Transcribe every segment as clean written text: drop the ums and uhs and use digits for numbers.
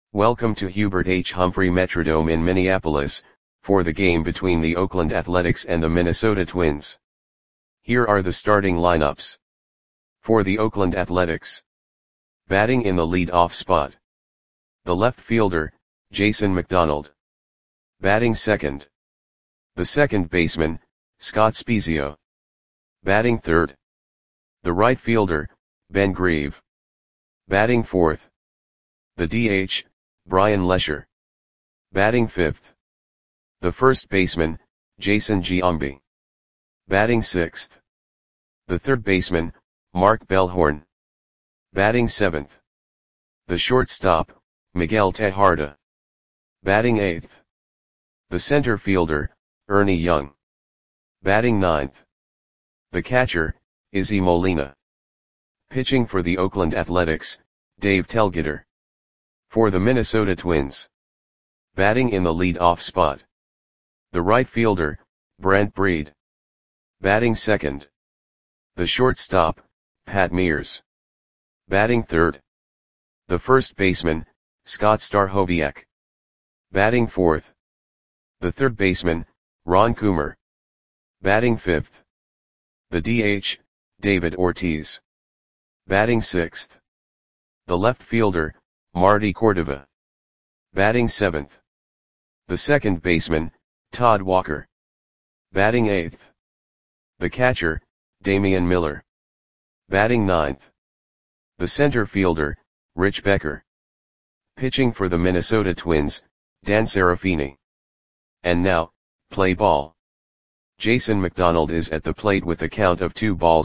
Welcome to Hubert H. Humphrey Metrodome in Minneapolis, for the game between the Oakland Athletics and the Minnesota Twins. Here are the starting lineups. For the Oakland Athletics. Batting in the lead-off spot. The left fielder, Jason McDonald. Batting second. The second baseman, Scott Spiezio. Batting third. The right fielder, Ben Grieve. Batting fourth. The DH, Brian Lesher. Batting fifth. The first baseman, Jason Giambi. Batting sixth. The third baseman, Mark Bellhorn. Batting seventh. The shortstop, Miguel Tejada. Batting eighth. The center fielder, Ernie Young. Batting ninth. The catcher, Izzy Molina. Pitching for the Oakland Athletics, Dave Telgeter. For the Minnesota Twins. Batting in the lead-off spot. The right fielder, Brent Breed. Batting second. The shortstop, Pat Mears. Batting third. The first baseman, Scott Stachowiak. Batting fourth. The third baseman, Ron Coomer. Batting fifth. The DH, David Ortiz. Batting sixth. The left fielder, Marty Cordova. Batting seventh. The second baseman, Todd Walker. Batting eighth. The catcher, Damian Miller. Batting ninth. The center fielder, Rich Becker. Pitching for the Minnesota Twins, Dan Serafini. And now, play ball. Jason McDonald is at the plate with a count of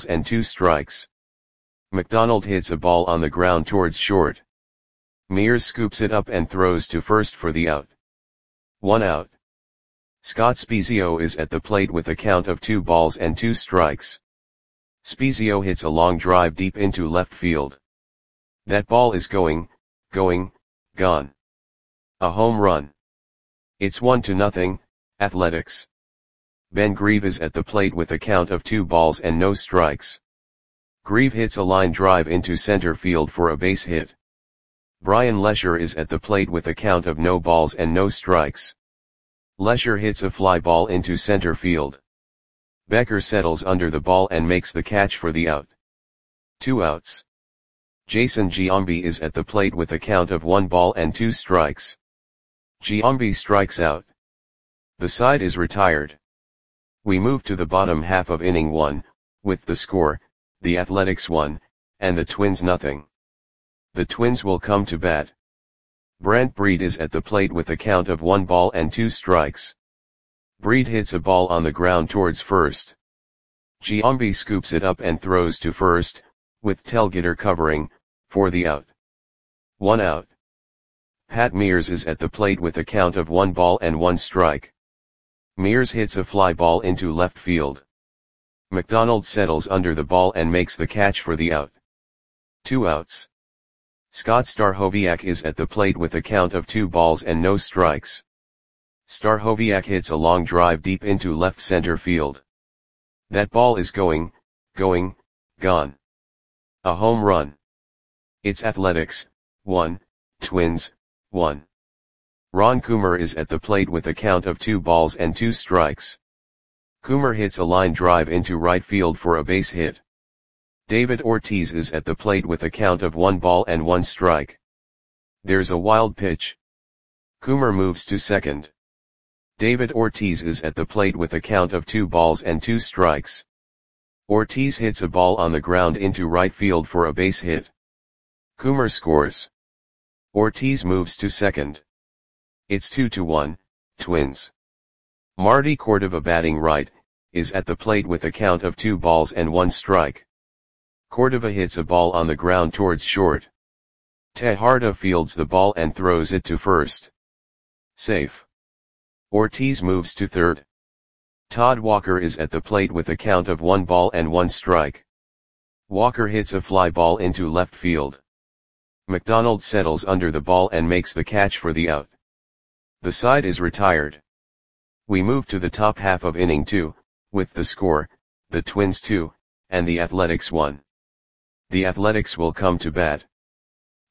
2-2. McDonald hits a ball on the ground towards short. Mears scoops it up and throws to first for the out. 1 out. Scott Spiezio is at the plate with a count of 2-2. Spiezio hits a long drive deep into left field. That ball is going, gone. A home run. It's 1-0, Athletics. Ben Grieve is at the plate with a count of 2-0. Grieve hits a line drive into center field for a base hit. Brian Lesher is at the plate with a count of 0-0. Lesher hits a fly ball into center field. Becker settles under the ball and makes the catch for the out. 2 outs. Jason Giambi is at the plate with a count of 1-2. Giambi strikes out. The side is retired. We move to the bottom half of inning 1, with the score, the Athletics 1, and the Twins 0. The Twins will come to bat. Brent Breed is at the plate with a count of 1-2. Breed hits a ball on the ground towards first. Giambi scoops it up and throws to first, with Telgeter covering, for the out. 1 out. Pat Mears is at the plate with a count of 1-1. Mears hits a fly ball into left field. McDonald settles under the ball and makes the catch for the out. 2 outs. Scott Stachowiak is at the plate with a count of 2-0. Stachowiak hits a long drive deep into left center field. That ball is going, gone. A home run. It's Athletics, 1, Twins, 1. Ron Coomer is at the plate with a count of 2-2. Coomer hits a line drive into right field for a base hit. David Ortiz is at the plate with a count of 1-1. There's a wild pitch. Coomer moves to second. David Ortiz is at the plate with a count of 2-2. Ortiz hits a ball on the ground into right field for a base hit. Coomer scores. Ortiz moves to second. It's 2-1, Twins. Marty Cordova batting right, is at the plate with a count of 2-1. Cordova hits a ball on the ground towards short. Tejada fields the ball and throws it to first. Safe. Ortiz moves to third. Todd Walker is at the plate with a count of 1-1. Walker hits a fly ball into left field. McDonald settles under the ball and makes the catch for the out. The side is retired. We move to the top half of inning 2, with the score, the Twins 2, and the Athletics 1. The Athletics will come to bat.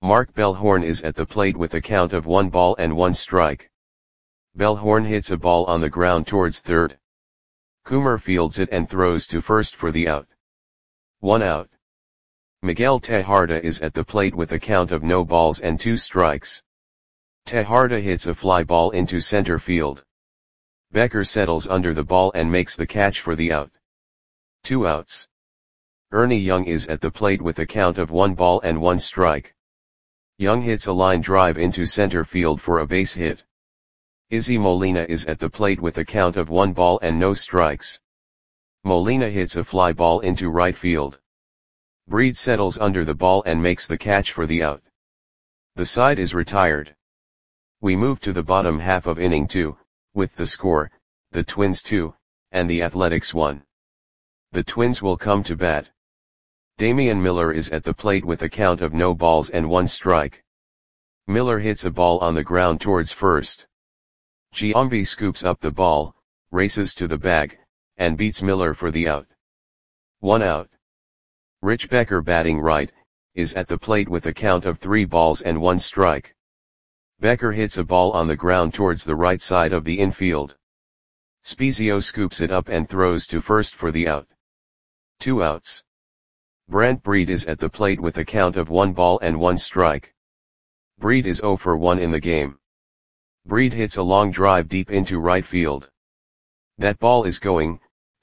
Mark Bellhorn is at the plate with a count of 1 ball and 1 strike. Bellhorn hits a ball on the ground towards third. Coomer fields it and throws to first for the out. 1 out. Miguel Tejada is at the plate with a count of no balls and 2 strikes. Tejada hits a fly ball into center field. Becker settles under the ball and makes the catch for the out. 2 outs. Ernie Young is at the plate with a count of 1 ball and 1 strike. Young hits a line drive into center field for a base hit. Izzy Molina is at the plate with a count of 1 ball and no strikes. Molina hits a fly ball into right field. Breed settles under the ball and makes the catch for the out. The side is retired. We move to the bottom half of inning 2, with the score, the Twins 2, and the Athletics 1. The Twins will come to bat. Damian Miller is at the plate with a count of no balls and 1 strike. Miller hits a ball on the ground towards first. Giambi scoops up the ball, races to the bag, and beats Miller for the out. 1 out. Rich Becker, batting right, is at the plate with a count of 3 balls and 1 strike. Becker hits a ball on the ground towards the right side of the infield. Spezio scoops it up and throws to first for the out. 2 outs. Brant Breed is at the plate with a count of 1 ball and 1 strike. Breed is 0 for 1 in the game. Breed hits a long drive deep into right field. That ball is gone.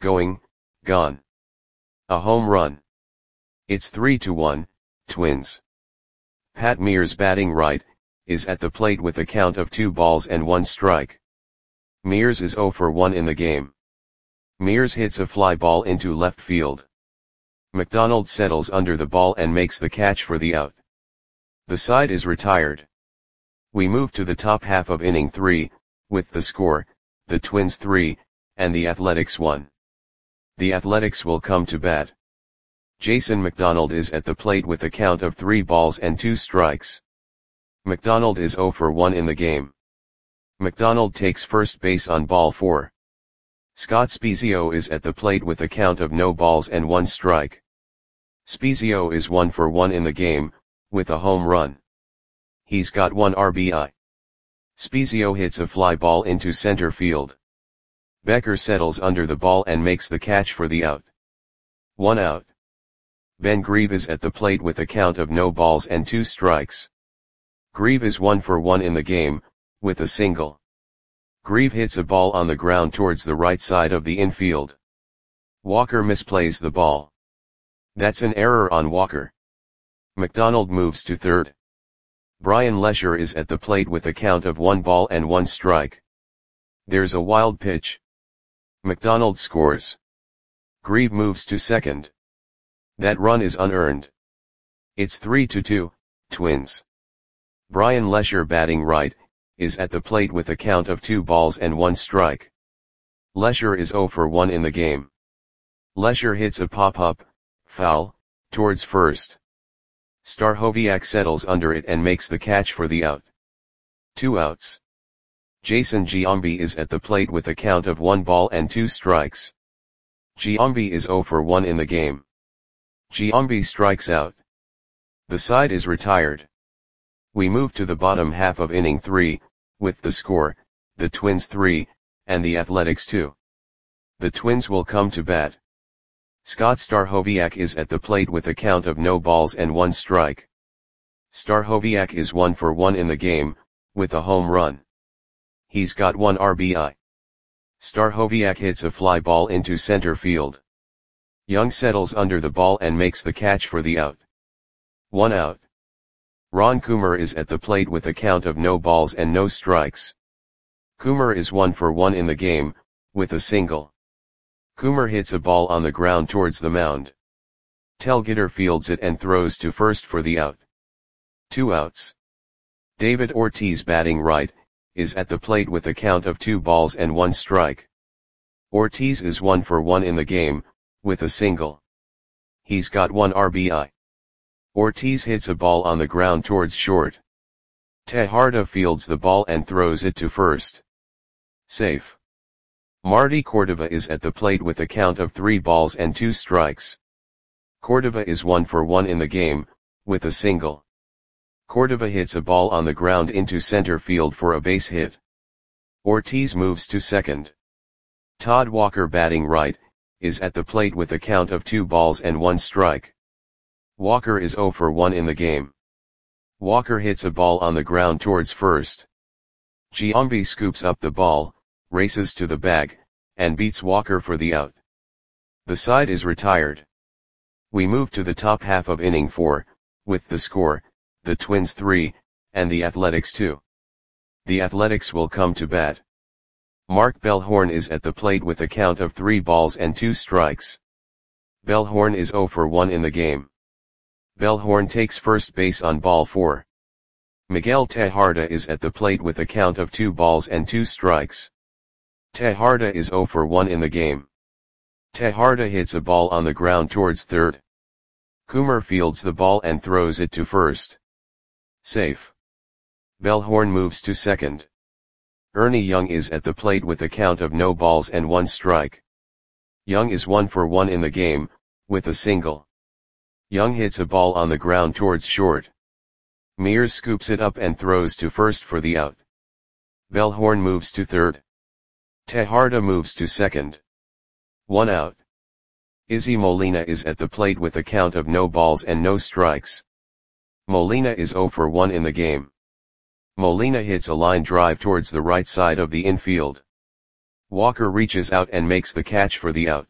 A home run. It's 3-1, Twins. Pat Mears, batting right, is at the plate with a count of 2 balls and 1 strike. Mears is 0 for 1 in the game. Mears hits a fly ball into left field. McDonald settles under the ball and makes the catch for the out. The side is retired. We move to the top half of inning 3, with the score, the Twins 3, and the Athletics 1. The Athletics will come to bat. Jason McDonald is at the plate with a count of 3 balls and 2 strikes. McDonald is 0 for 1 in the game. McDonald takes first base on ball 4. Scott Spezio is at the plate with a count of no balls and 1 strike. Spezio is 1 for 1 in the game, with a home run. He's got 1 RBI. Spezio hits a fly ball into center field. Becker settles under the ball and makes the catch for the out. 1 out. Ben Grieve is at the plate with a count of no balls and 2 strikes. Grieve is 1 for 1 in the game, with a single. Grieve hits a ball on the ground towards the right side of the infield. Walker misplays the ball. That's an error on Walker. McDonald moves to third. Brian Lesher is at the plate with a count of 1 ball and 1 strike. There's a wild pitch. McDonald scores. Grieve moves to second. That run is unearned. It's 3-2, Twins. Brian Lesher, batting right, is at the plate with a count of 2 balls and 1 strike. Lesher is 0 for 1 in the game. Lesher hits a pop-up, foul, towards first. Stachowiak settles under it and makes the catch for the out. 2 outs. Jason Giambi is at the plate with a count of 1 ball and 2 strikes. Giambi is 0 for 1 in the game. Giambi strikes out. The side is retired. We move to the bottom half of inning 3, with the score, the Twins 3, and the Athletics 2. The Twins will come to bat. Scott Stachowiak is at the plate with a count of no balls and 1 strike. Stachowiak is 1 for 1 in the game, with a home run. He's got 1 RBI. Stachowiak hits a fly ball into center field. Young settles under the ball and makes the catch for the out. 1 out. Ron Coomer is at the plate with a count of no balls and no strikes. Coomer is 1 for 1 in the game, with a single. Coomer hits a ball on the ground towards the mound. Telgeter fields it and throws to first for the out. 2 outs. David Ortiz, batting right, is at the plate with a count of 2 balls and 1 strike. Ortiz is 1 for 1 in the game, with a single. He's got 1 RBI. Ortiz hits a ball on the ground towards short. Tejada fields the ball and throws it to first. Safe. Marty Cordova is at the plate with a count of 3 balls and 2 strikes. Cordova is 1 for 1 in the game, with a single. Cordova hits a ball on the ground into center field for a base hit. Ortiz moves to second. Todd Walker, batting right, is at the plate with a count of 2 balls and 1 strike. Walker is 0 for 1 in the game. Walker hits a ball on the ground towards first. Giambi scoops up the ball, races to the bag, and beats Walker for the out. The side is retired. We move to the top half of inning 4, with the score, the Twins 3, and the Athletics 2. The Athletics will come to bat. Mark Bellhorn is at the plate with a count of 3 balls and 2 strikes. Bellhorn is 0 for 1 in the game. Bellhorn takes first base on ball 4. Miguel Tejada is at the plate with a count of 2 balls and 2 strikes. Tejada is 0 for 1 in the game. Tejada hits a ball on the ground towards third. Coomer fields the ball and throws it to first. Safe. Bellhorn moves to second. Ernie Young is at the plate with a count of no balls and 1 strike. Young is 1 for 1 in the game, with a single. Young hits a ball on the ground towards short. Mears scoops it up and throws to first for the out. Bellhorn moves to third. Tejada moves to second. 1 out. Izzy Molina is at the plate with a count of no balls and no strikes. Molina is 0 for 1 in the game. Molina hits a line drive towards the right side of the infield. Walker reaches out and makes the catch for the out.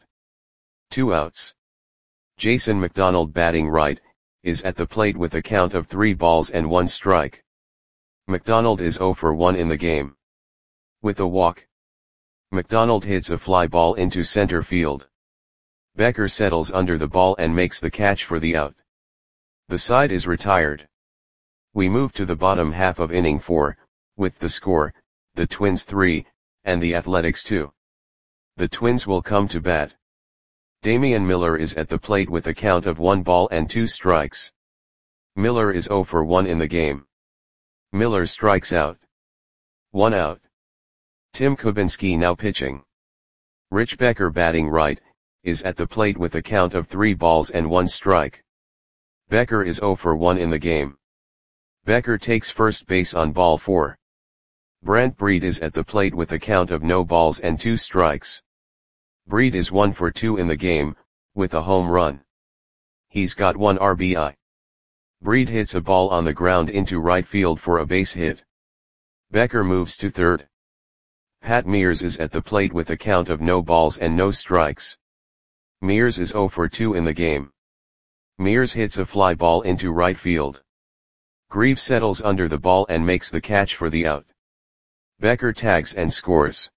2 outs. Jason McDonald, batting right, is at the plate with a count of 3 balls and 1 strike. McDonald is 0 for 1 in the game. With a walk, McDonald hits a fly ball into center field. Becker settles under the ball and makes the catch for the out. The side is retired. We move to the bottom half of inning 4, with the score, the Twins 3, and the Athletics 2. The Twins will come to bat. Damian Miller is at the plate with a count of 1 ball and 2 strikes. Miller is 0 for 1 in the game. Miller strikes out. 1 out. Tim Kubinski now pitching. Rich Becker, batting right, is at the plate with a count of 3 balls and 1 strike. Becker is 0 for 1 in the game. Becker takes first base on ball 4. Brent Breed is at the plate with a count of no balls and 2 strikes. Breed is 1 for 2 in the game, with a home run. He's got 1 RBI. Breed hits a ball on the ground into right field for a base hit. Becker moves to third. Pat Mears is at the plate with a count of no balls and no strikes. Mears is 0 for 2 in the game. Mears hits a fly ball into right field. Grieve settles under the ball and makes the catch for the out. Becker tags and scores.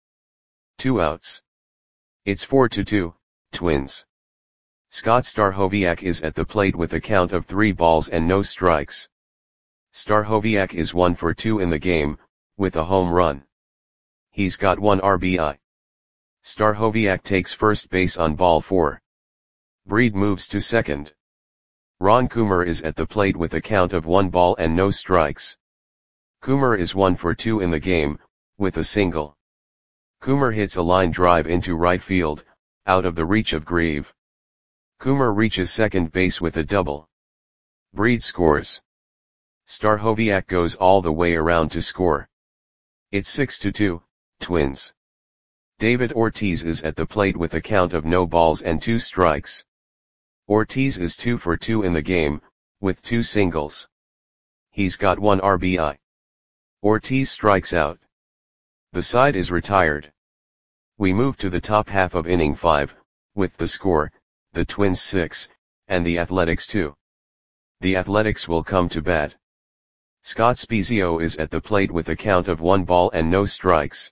2 outs. It's 4-2, Twins. Scott Stachowiak is at the plate with a count of 3 balls and no strikes. Stachowiak is 1 for 2 in the game, with a home run. He's got 1 RBI. Stachowiak takes first base on ball 4. Breed moves to second. Ron Coomer is at the plate with a count of 1 ball and no strikes. Coomer is 1 for 2 in the game, with a single. Coomer hits a line drive into right field, out of the reach of Grieve. Coomer reaches second base with a double. Breed scores. Stachowiak goes all the way around to score. It's 6-2, Twins. David Ortiz is at the plate with a count of no balls and 2 strikes. Ortiz is 2 for 2 in the game, with 2 singles. He's got 1 RBI. Ortiz strikes out. The side is retired. We move to the top half of inning 5, with the score, the Twins 6, and the Athletics 2. The Athletics will come to bat. Scott Spiezio is at the plate with a count of 1 ball and no strikes.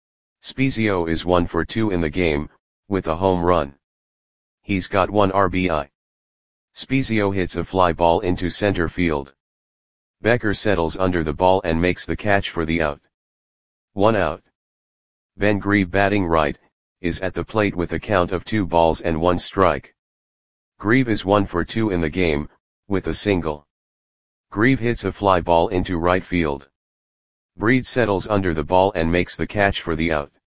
Spiezio is 1 for 2 in the game, with a home run. He's got 1 RBI. Spiezio hits a fly ball into center field. Becker settles under the ball and makes the catch for the out. 1 out. Ben Grieve, batting right, is at the plate with a count of 2 balls and 1 strike. Grieve is 1 for 2 in the game, with a single. Grieve hits a fly ball into right field. Breed settles under the ball and makes the catch for the out.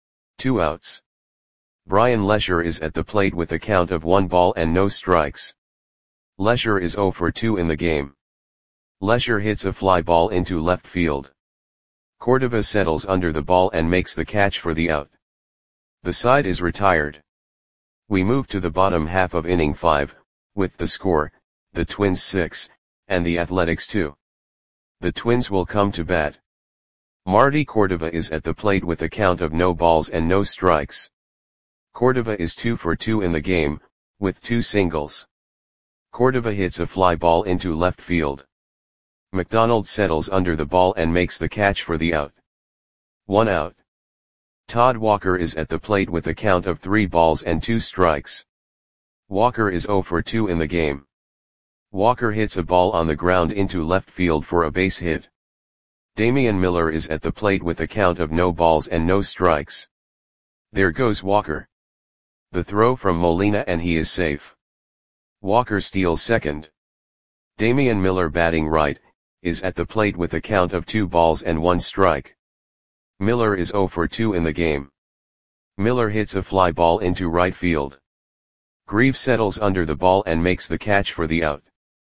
2 outs. Brian Lesher is at the plate with a count of 1 ball and no strikes. Lesher is 0 for 2 in the game. Lesher hits a fly ball into left field. Cordova settles under the ball and makes the catch for the out. The side is retired. We move to the bottom half of inning 5, with the score, the Twins 6, and the Athletics 2. The Twins will come to bat. Marty Cordova is at the plate with a count of no balls and no strikes. Cordova is 2 for 2 in the game, with 2 singles. Cordova hits a fly ball into left field. McDonald settles under the ball and makes the catch for the out. 1 out. Todd Walker is at the plate with a count of 3 balls and 2 strikes. Walker is 0 for 2 in the game. Walker hits a ball on the ground into left field for a base hit. Damian Miller is at the plate with a count of no balls and no strikes. There goes Walker. The throw from Molina and he is safe. Walker steals second. Damian Miller, batting right, is at the plate with a count of 2 balls and 1 strike. Miller is 0 for 2 in the game. Miller hits a fly ball into right field. Grieve settles under the ball and makes the catch for the out.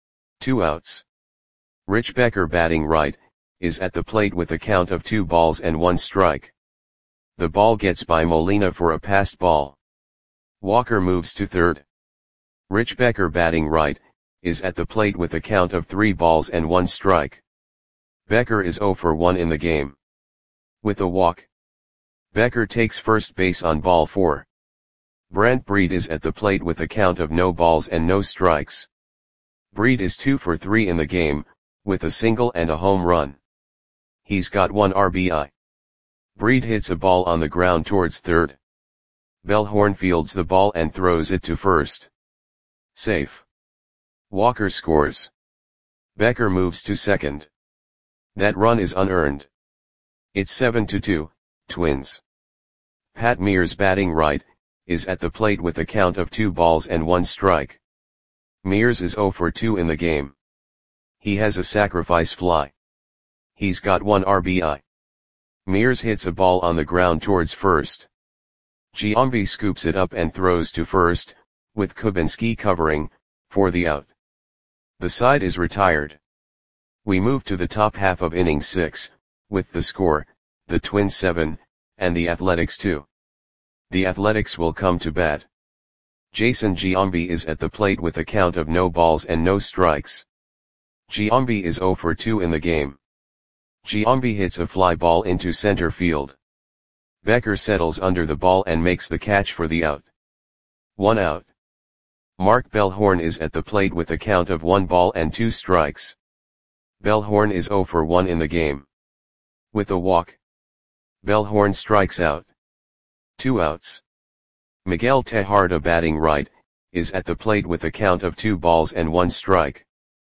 2 outs. Rich Becker, batting right, is at the plate with a count of 2 balls and 1 strike. The ball gets by Molina for a passed ball. Walker moves to third. Rich Becker, batting right, is at the plate with a count of 3 balls and 1 strike. Becker is 0 for 1 in the game. With a walk, Becker takes first base on ball 4. Brent Breed is at the plate with a count of no balls and no strikes. Breed is 2 for 3 in the game, with a single and a home run. He's got 1 RBI. Breed hits a ball on the ground towards third. Bellhorn fields the ball and throws it to first. Safe. Walker scores. Becker moves to second. That run is unearned. It's 7-2, Twins. Pat Mears, batting right, is at the plate with a count of 2 balls and 1 strike. Mears is 0 for 2 in the game. He has a sacrifice fly. He's got 1 RBI. Mears hits a ball on the ground towards first. Giambi scoops it up and throws to first, with Kubinski covering, for the out. The side is retired. We move to the top half of inning 6, with the score, the Twins 7, and the Athletics 2. The Athletics will come to bat. Jason Giambi is at the plate with a count of no balls and no strikes. Giambi is 0 for 2 in the game. Giambi hits a fly ball into center field. Becker settles under the ball and makes the catch for the out. 1 out. Mark Bellhorn is at the plate with a count of 1 ball and 2 strikes. Bellhorn is 0 for 1 in the game. With a walk, Bellhorn strikes out. 2 outs. Miguel Tejada, batting right, is at the plate with a count of 2 balls and 1 strike.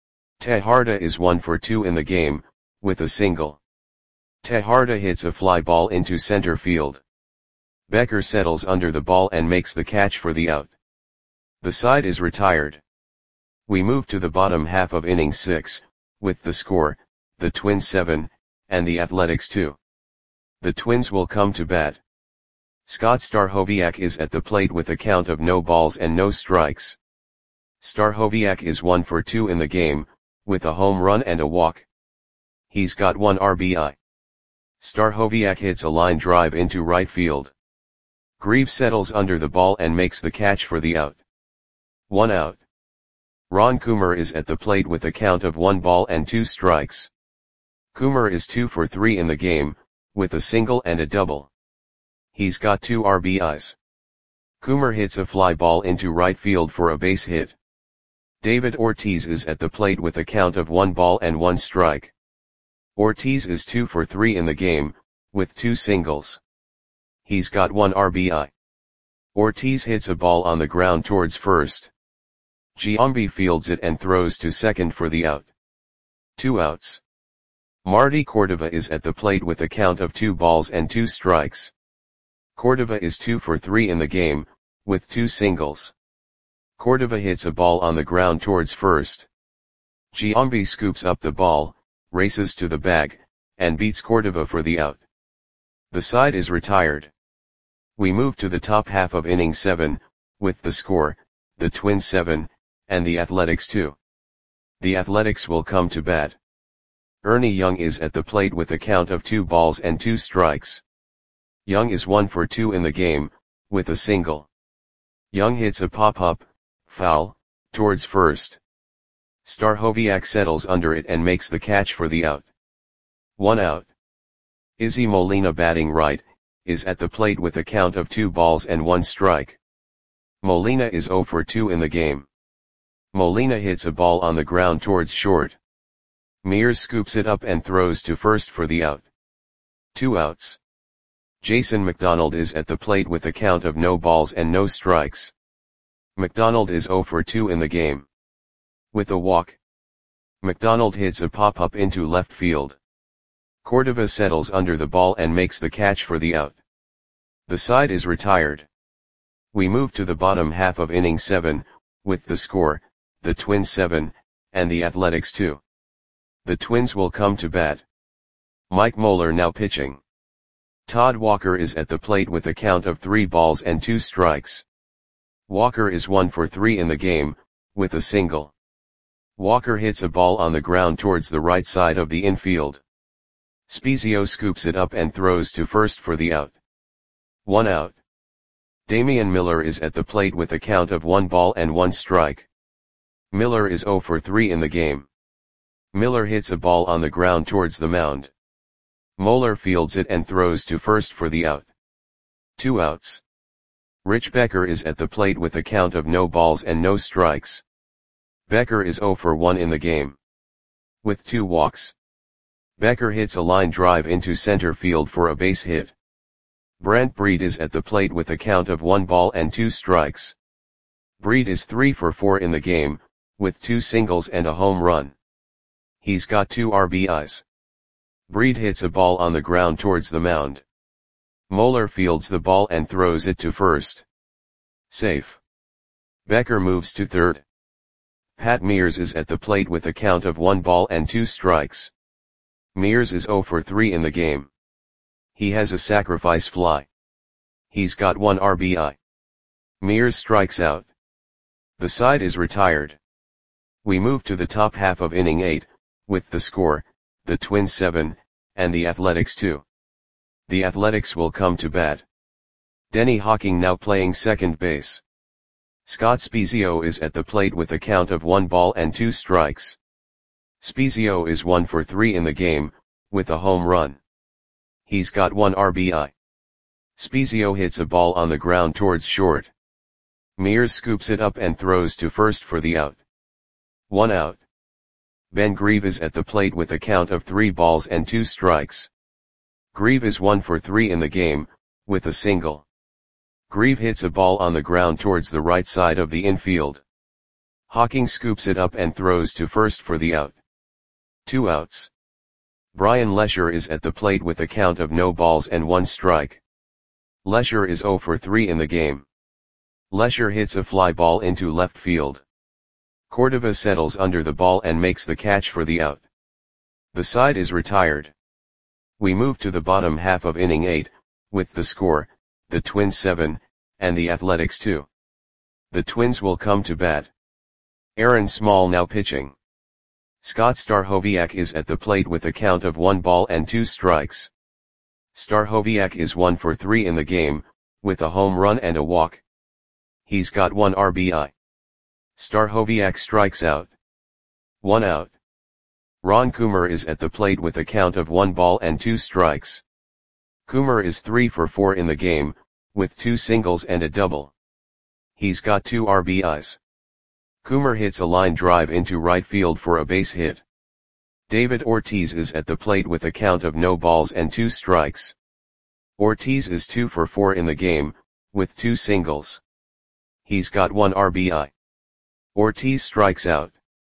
Tejada is 1 for 2 in the game, with a single. Tejada hits a fly ball into center field. Becker settles under the ball and makes the catch for the out. The side is retired. We move to the bottom half of inning 6, with the score, the Twins 7, and the Athletics 2. The Twins will come to bat. Scott Stachowiak is at the plate with a count of no balls and no strikes. Stachowiak is 1 for 2 in the game, with a home run and a walk. He's got 1 RBI. Stachowiak hits a line drive into right field. Grieve settles under the ball and makes the catch for the out. 1 out. Ron Coomer is at the plate with a count of 1 ball and 2 strikes. Coomer is 2 for 3 in the game, with a single and a double. He's got 2 RBIs. Coomer hits a fly ball into right field for a base hit. David Ortiz is at the plate with a count of 1 ball and 1 strike. Ortiz is 2 for 3 in the game, with 2 singles. He's got 1 RBI. Ortiz hits a ball on the ground towards first. Giambi fields it and throws to second for the out. 2 outs. Marty Cordova is at the plate with a count of 2 balls and 2 strikes. Cordova is 2 for 3 in the game, with 2 singles. Cordova hits a ball on the ground towards first. Giambi scoops up the ball, races to the bag, and beats Cordova for the out. The side is retired. We move to the top half of inning 7, with the score, the Twins 7, and the Athletics 2. The Athletics will come to bat. Ernie Young is at the plate with a count of 2 balls and 2 strikes. Young is 1 for 2 in the game, with a single. Young hits a pop-up, foul, towards first. Stachowiak settles under it and makes the catch for the out. 1 out. Izzy Molina, batting right, is at the plate with a count of 2 balls and 1 strike. Molina is 0 for 2 in the game. Molina hits a ball on the ground towards short. Mears scoops it up and throws to first for the out. 2 outs. Jason McDonald is at the plate with a count of no balls and no strikes. McDonald is 0 for 2 in the game. With a walk, McDonald hits a pop-up into left field. Cordova settles under the ball and makes the catch for the out. The side is retired. We move to the bottom half of inning 7, with the score, the Twins 7, and the Athletics 2. The Twins will come to bat. Mike Moeller now pitching. Todd Walker is at the plate with a count of 3 balls and 2 strikes. Walker is 1 for 3 in the game, with a single. Walker hits a ball on the ground towards the right side of the infield. Spezio scoops it up and throws to first for the out. 1 out. Damian Miller is at the plate with a count of 1 ball and 1 strike. Miller is 0 for 3 in the game. Miller hits a ball on the ground towards the mound. Moeller fields it and throws to first for the out. 2 outs. Rich Becker is at the plate with a count of no balls and no strikes. Becker is 0 for 1 in the game. With 2 walks. Becker hits a line drive into center field for a base hit. Brent Breed is at the plate with a count of 1 ball and 2 strikes. Breed is 3 for 4 in the game, with 2 singles and a home run. He's got 2 RBIs. Breed hits a ball on the ground towards the mound. Moeller fields the ball and throws it to first. Safe. Becker moves to third. Pat Mears is at the plate with a count of 1 ball and 2 strikes. Mears is 0 for 3 in the game. He has a sacrifice fly. He's got 1 RBI. Mears strikes out. The side is retired. We move to the top half of inning 8, with the score, the Twins 7, and the Athletics 2. The Athletics will come to bat. Denny Hawking now playing second base. Scott Spezio is at the plate with a count of 1 ball and 2 strikes. Spezio is 1 for 3 in the game, with a home run. He's got 1 RBI. Spezio hits a ball on the ground towards short. Mears scoops it up and throws to first for the out. 1 out. Ben Grieve is at the plate with a count of 3 balls and 2 strikes. Grieve is 1 for 3 in the game, with a single. Grieve hits a ball on the ground towards the right side of the infield. Hawking scoops it up and throws to first for the out. 2 outs. Brian Lesher is at the plate with a count of no balls and 1 strike. Lesher is 0 for 3 in the game. Lesher hits a fly ball into left field. Cordova settles under the ball and makes the catch for the out. The side is retired. We move to the bottom half of inning 8, with the score, the Twins 7, and the Athletics 2. The Twins will come to bat. Aaron Small now pitching. Scott Stachowiak is at the plate with a count of 1 ball and 2 strikes. Stachowiak is 1 for 3 in the game, with a home run and a walk. He's got 1 RBI. Stachowiak strikes out. 1 out. Ron Coomer is at the plate with a count of 1 ball and 2 strikes. Coomer is 3 for 4 in the game, with 2 singles and a double. He's got 2 RBIs. Coomer hits a line drive into right field for a base hit. David Ortiz is at the plate with a count of no balls and 2 strikes. Ortiz is 2 for 4 in the game, with 2 singles. He's got 1 RBI. Ortiz strikes out.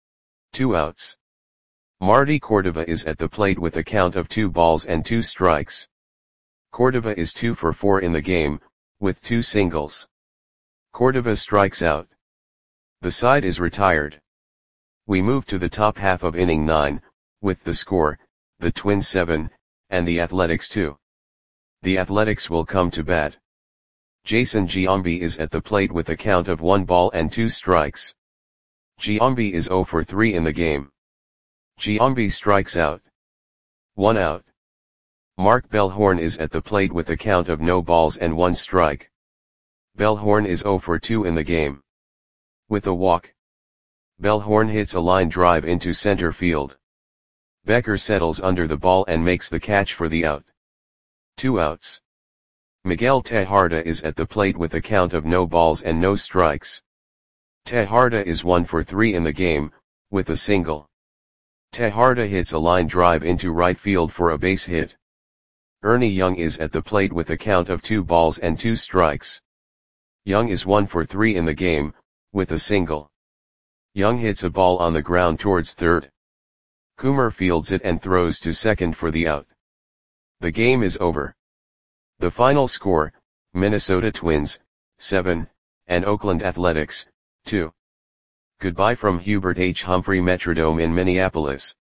2 outs. Marty Cordova is at the plate with a count of 2 balls and 2 strikes. Cordova is 2 for 4 in the game, with 2 singles. Cordova strikes out. The side is retired. We move to the top half of inning 9, with the score, the Twins 7, and the Athletics 2. The Athletics will come to bat. Jason Giambi is at the plate with a count of 1 ball and 2 strikes. Giambi is 0 for 3 in the game. Giambi strikes out. 1 out. Mark Bellhorn is at the plate with a count of no balls and 1 strike. Bellhorn is 0 for 2 in the game. With a walk, Bellhorn hits a line drive into center field. Becker settles under the ball and makes the catch for the out. 2 outs. Miguel Tejada is at the plate with a count of no balls and no strikes. Tejada is 1 for 3 in the game, with a single. Tejada hits a line drive into right field for a base hit. Ernie Young is at the plate with a count of 2 balls and 2 strikes. Young is 1 for 3 in the game, with a single. Young hits a ball on the ground towards third. Coomer fields it and throws to second for the out. The game is over. The final score, Minnesota Twins, 7, and Oakland Athletics, 2. Goodbye from Hubert H. Humphrey Metrodome in Minneapolis.